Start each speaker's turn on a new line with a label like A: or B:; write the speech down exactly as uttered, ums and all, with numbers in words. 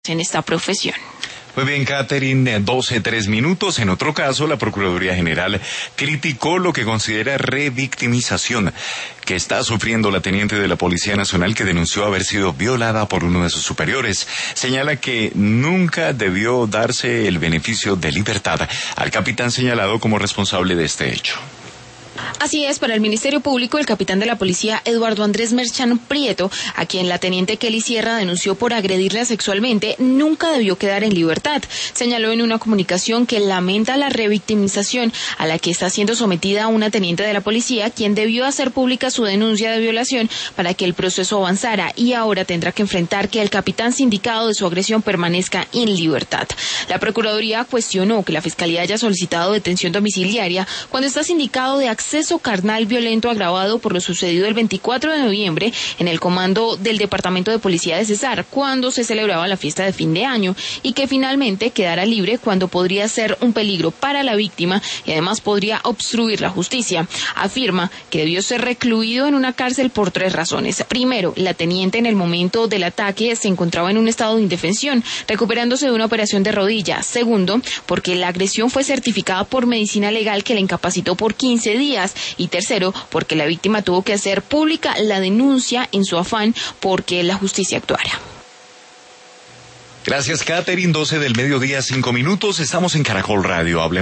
A: en esta profesión.
B: Muy bien, Catherine, doce, tres minutos. En otro caso, la Procuraduría General criticó lo que considera revictimización que está sufriendo la teniente de la Policía Nacional que denunció haber sido violada por uno de sus superiores. Señala que nunca debió darse el beneficio de libertad al capitán señalado como responsable de este hecho.
A: Así es, para el Ministerio Público, el capitán de la policía, Eduardo Andrés Merchan Prieto, a quien la teniente Kelly Sierra denunció por agredirla sexualmente, nunca debió quedar en libertad. Señaló en una comunicación que lamenta la revictimización a la que está siendo sometida una teniente de la policía, quien debió hacer pública su denuncia de violación para que el proceso avanzara y ahora tendrá que enfrentar que el capitán sindicado de su agresión permanezca en libertad. La Procuraduría cuestionó que la Fiscalía haya solicitado detención domiciliaria cuando está sindicado de acceso carnal violento agravado por lo sucedido el veinticuatro de noviembre en el comando del Departamento de Policía de Cesar, cuando se celebraba la fiesta de fin de año, y que finalmente quedara libre cuando podría ser un peligro para la víctima y además podría obstruir la justicia. Afirma que debió ser recluido en una cárcel por tres razones. Primero, la teniente en el momento del ataque se encontraba en un estado de indefensión, recuperándose de una operación de rodilla. Segundo, porque la agresión fue certificada por medicina legal que la incapacitó por quince días. Y tercero, porque la víctima tuvo que hacer pública la denuncia en su afán porque la justicia actuara.
B: Gracias, Catherine. doce del mediodía, cinco minutos. Estamos en Caracol Radio. Hablemos